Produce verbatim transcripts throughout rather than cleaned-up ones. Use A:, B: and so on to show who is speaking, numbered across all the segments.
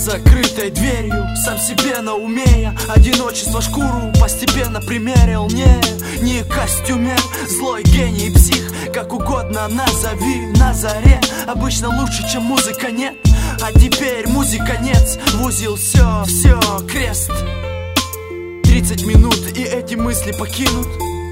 A: закрытой дверью, сам себе на уме я одиночество шкуру постепенно примерил. Не, не костюмер, злой гений, псих, как угодно назови. На заре обычно лучше, чем музыка, нет. А теперь музыка нет, в узел все, все, крест. Тридцать минут и эти мысли покинут.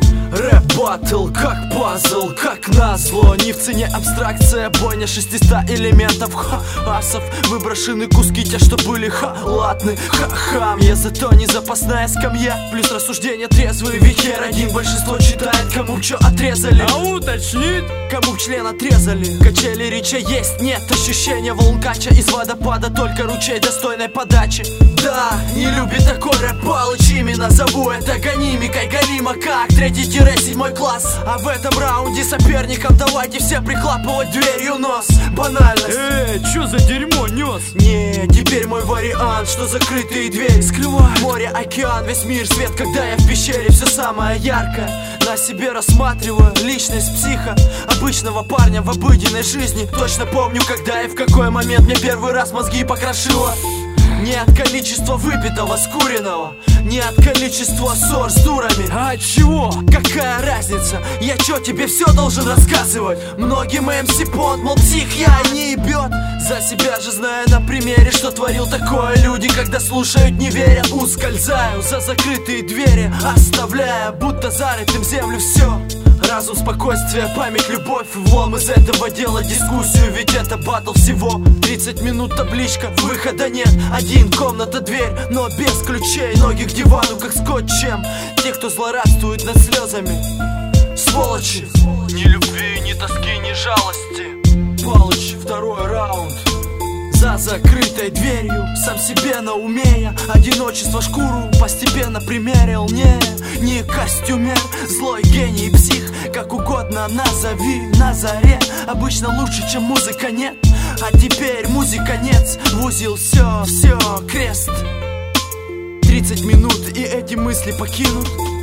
A: Рэп-баттл, как пазл, как назло. Не в цене абстракция, бойня шестиста элементов. Ха-асов, выброшены куски, те, что были халатны. Ха-хам, я зато не запасная скамья. Плюс рассуждения трезвые, ведь хер один. Большинство читает, кому чё отрезали.
B: А уточнит,
A: кому в член отрезали. Качели реча есть, нет ощущения волн кача. Из водопада только ручей достойной подачи. Да, не любит такой рэп Палыч. Именно зову это гонимикой, голимо как третий седьмой класс. А в этом раунде соперникам давайте все прихлапывать дверью нос. Банальность.
B: Эй, чё за дерьмо нес?
A: Не, теперь мой вариант, что закрытые двери скрывают море, океан, весь мир, свет, когда я в пещере. Все самое яркое на себе рассматриваю. Личность психа, обычного парня в обыденной жизни. Точно помню, когда и в какой момент мне первый раз мозги покрошило. Не от количества выпитого, скуренного, не от количества ссор с дурами.
B: А от чего?
A: Какая разница? Я чё, тебе все должен рассказывать? Многим эм си понт, мол, псих, я не ебет. За себя же знаю на примере, что творил такое люди, когда слушают, не веря. Ускользаю за закрытые двери, оставляя будто зарытым землю все. Разум, спокойствие, память, любовь. Влом из этого дела дискуссию, ведь это баттл всего. Тридцать минут табличка, выхода нет. Один, комната, дверь, но без ключей. Ноги к дивану, как скотчем. Те, кто злорадствует над слезами, сволочи. Ни любви, ни тоски, ни жалости. Палыч, второй раунд. За закрытой дверью, сам себе на уме я одиночество шкуру постепенно примерил. Не, не костюмер, злой гений, псих, как угодно назови. На заре обычно лучше, чем музыка, нет. А теперь музыка нет, в узел все, все, крест. Тридцать минут и эти мысли покинут.